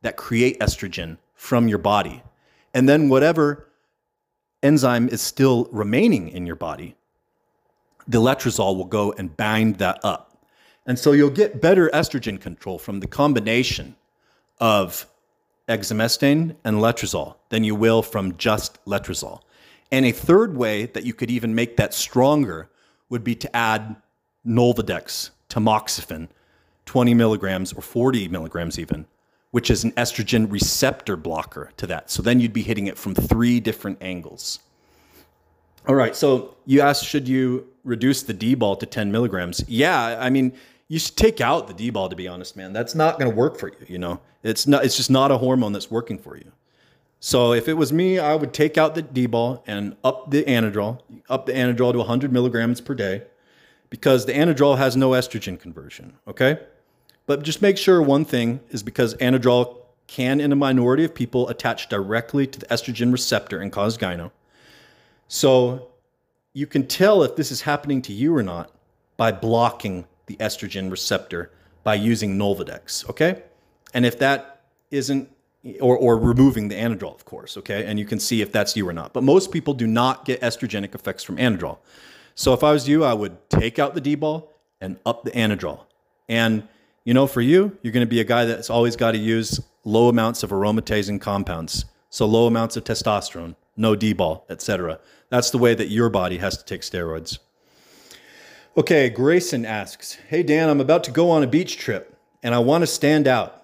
B: that create estrogen from your body. And then whatever enzyme is still remaining in your body, the letrozole will go and bind that up. And so you'll get better estrogen control from the combination of exemestane and letrozole than you will from just letrozole. And a third way that you could even make that stronger would be to add Nolvadex, tamoxifen, 20 milligrams or 40 milligrams even, which is an estrogen receptor blocker to that. So then you'd be hitting it from 3 different angles. All right, so you asked, should you reduce the D-bol to 10 milligrams? Yeah, I mean, you should take out the D-bol, to be honest, man. That's not going to work for you, you know. It's just not a hormone that's working for you. So if it was me, I would take out the D-bol and up the anadrol to 100 milligrams per day, because the anadrol has no estrogen conversion, okay? But just make sure one thing is, because anadrol can, in a minority of people, attach directly to the estrogen receptor and cause gyno. So you can tell if this is happening to you or not by blocking the estrogen receptor by using Nolvadex, okay? And if that isn't, or removing the anadrol, of course, okay? And you can see if that's you or not. But most people do not get estrogenic effects from anadrol. So if I was you, I would take out the D-bol and up the anadrol. And, you know, for you, you're going to be a guy that's always got to use low amounts of aromatizing compounds. So low amounts of testosterone, no D-bol, etc. That's the way that your body has to take steroids. Okay, Grayson asks, hey, Dan, I'm about to go on a beach trip, and I want to stand out.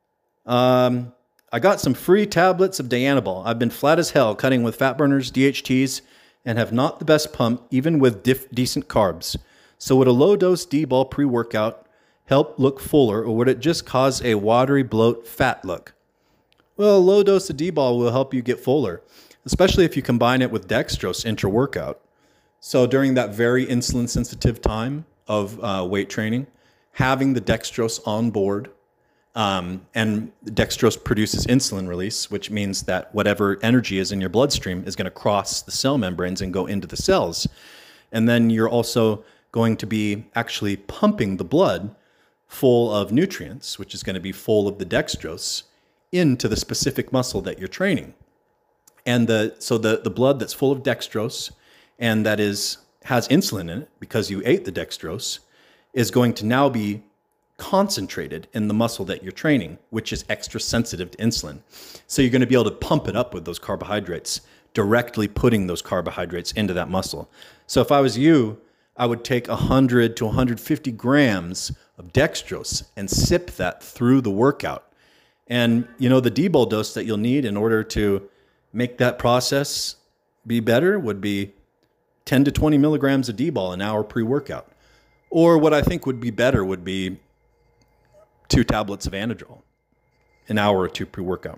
B: I got some free tablets of Dianabol. I've been flat as hell cutting with fat burners, DHTs, and have not the best pump, even with decent carbs. So would a low-dose D-bol pre-workout help look fuller, or would it just cause a watery, bloat, fat look? Well, a low dose of D-bol will help you get fuller, especially if you combine it with dextrose intra-workout. So during that very insulin-sensitive time of weight training, having the dextrose on board, and dextrose produces insulin release, which means that whatever energy is in your bloodstream is going to cross the cell membranes and go into the cells. And then you're also going to be actually pumping the blood full of nutrients, which is going to be full of the dextrose, into the specific muscle that you're training. And so the blood that's full of dextrose and that has insulin in it because you ate the dextrose is going to now be concentrated in the muscle that you're training, which is extra sensitive to insulin. So you're going to be able to pump it up with those carbohydrates, directly putting those carbohydrates into that muscle. So if I was you, I would take 100 to 150 grams of dextrose and sip that through the workout. And, you know, the D-bol dose that you'll need in order to make that process be better would be 10 to 20 milligrams of D-bol an hour pre-workout. Or what I think would be better would be 2 tablets of Anadrol an hour or 2 pre-workout.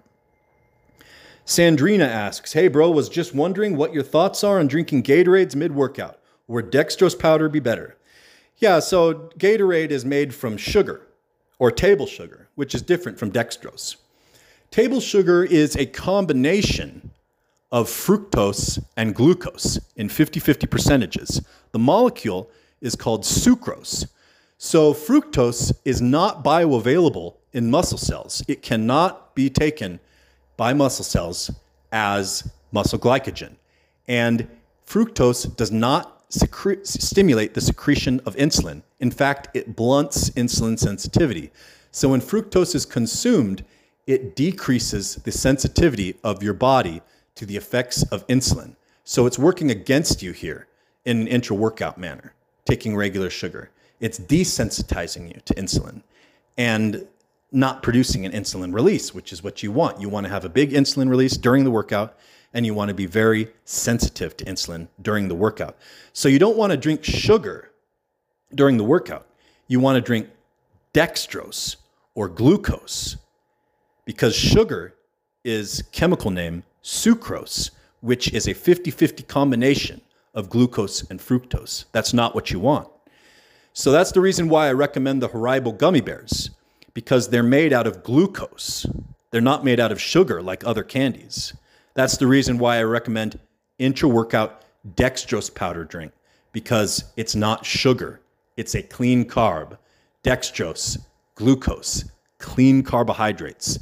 B: Sandrina asks, hey bro, was just wondering what your thoughts are on drinking Gatorades mid-workout. Would dextrose powder be better? Yeah, so Gatorade is made from sugar, or table sugar, which is different from dextrose. Table sugar is a combination of fructose and glucose in 50-50 percentages. The molecule is called sucrose. So fructose is not bioavailable in muscle cells. It cannot be taken by muscle cells as muscle glycogen. And fructose does not stimulate the secretion of insulin. In fact, it blunts insulin sensitivity. So when fructose is consumed, it decreases the sensitivity of your body to the effects of insulin. So it's working against you here in an intra-workout manner, taking regular sugar. It's desensitizing you to insulin and not producing an insulin release, which is what you want. You want to have a big insulin release during the workout, and you want to be very sensitive to insulin during the workout. So you don't want to drink sugar during the workout. You want to drink dextrose or glucose, because sugar is chemical name sucrose, which is a 50-50 combination of glucose and fructose. That's not what you want. So that's the reason why I recommend the Haribo gummy bears, because they're made out of glucose. They're not made out of sugar like other candies. That's the reason why I recommend intra-workout dextrose powder drink, because it's not sugar. It's a clean carb. Dextrose, glucose, clean carbohydrates.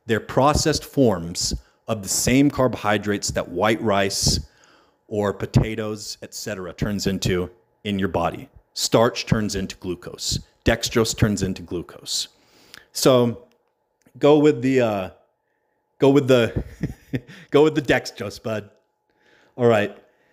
B: They're processed forms of the same carbohydrates that white rice or potatoes, etc., turns into in your body. Starch turns into glucose. Dextrose turns into glucose. So go with the go with the dextrose, bud. All right.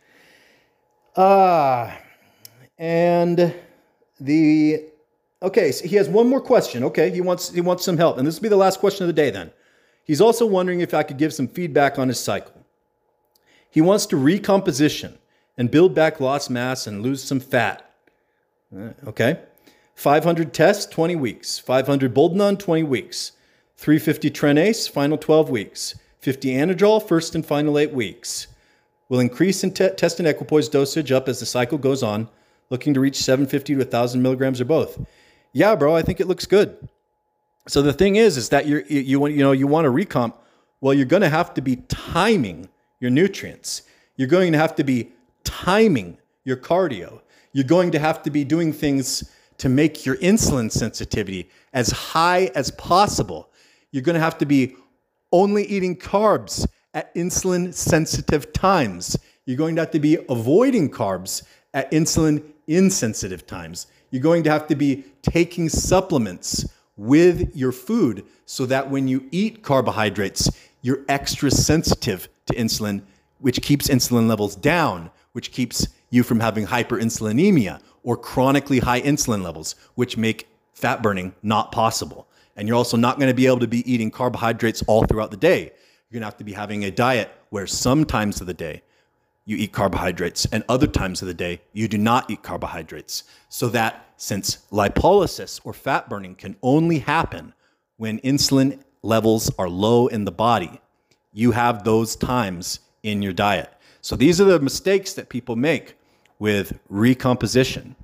B: Okay, so he has one more question. Okay, he wants some help, and this will be the last question of the day then. He's also wondering if I could give some feedback on his cycle. He wants to recomposition and build back lost mass and lose some fat. Okay. 500 tests, 20 weeks. 500 Boldenone, 20 weeks. 350 Trenace, final 12 weeks. 50 Anadrol, first and final 8 weeks. Will increase in test and equipoise dosage up as the cycle goes on, looking to reach 750 to 1,000 milligrams or both. Yeah, bro, I think it looks good. So the thing is that you want to recomp. Well, you're going to have to be timing your nutrients. You're going to have to be timing your cardio. You're going to have to be doing things to make your insulin sensitivity as high as possible. You're going to have to be only eating carbs at insulin sensitive times. You're going to have to be avoiding carbs at insulin insensitive times. You're going to have to be taking supplements with your food so that when you eat carbohydrates, you're extra sensitive to insulin, which keeps insulin levels down, which keeps you from having hyperinsulinemia or chronically high insulin levels, which make fat burning not possible. And you're also not going to be able to be eating carbohydrates all throughout the day. You're going to have to be having a diet where some times of the day you eat carbohydrates and other times of the day you do not eat carbohydrates. So that since lipolysis or fat burning can only happen when insulin levels are low in the body, you have those times in your diet. So these are the mistakes that people make with recomposition.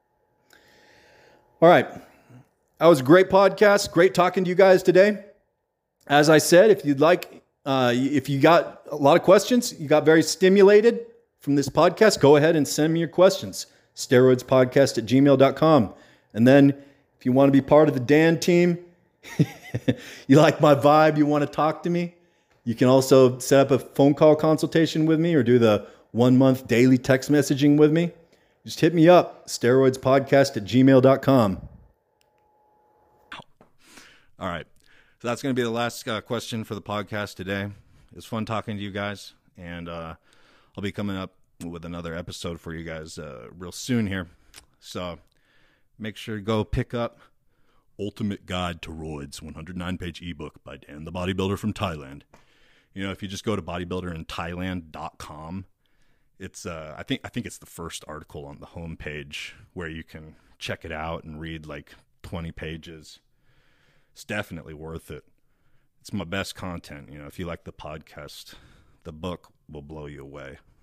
B: All right. That was a great podcast. Great talking to you guys today. As I said, if you'd like, if you got a lot of questions, you got very stimulated from this podcast, go ahead and send me your questions. steroidspodcast@gmail.com. And then if you want to be part of the Dan team, you like my vibe, you want to talk to me, you can also set up a phone call consultation with me or do the 1 month daily text messaging with me. Just hit me up, steroidspodcast@gmail.com. All right. So that's going to be the last question for the podcast today. It was fun talking to you guys, and I'll be coming up with another episode for you guys real soon here. So make sure to go pick up Ultimate Guide to Roids, 109-page ebook by Dan the Bodybuilder from Thailand. You know, if you just go to bodybuilderinthailand.com, it's I think it's the first article on the homepage where you can check it out and read like 20 pages. It's definitely worth it. It's my best content. You know, if you like the podcast, the book will blow you away.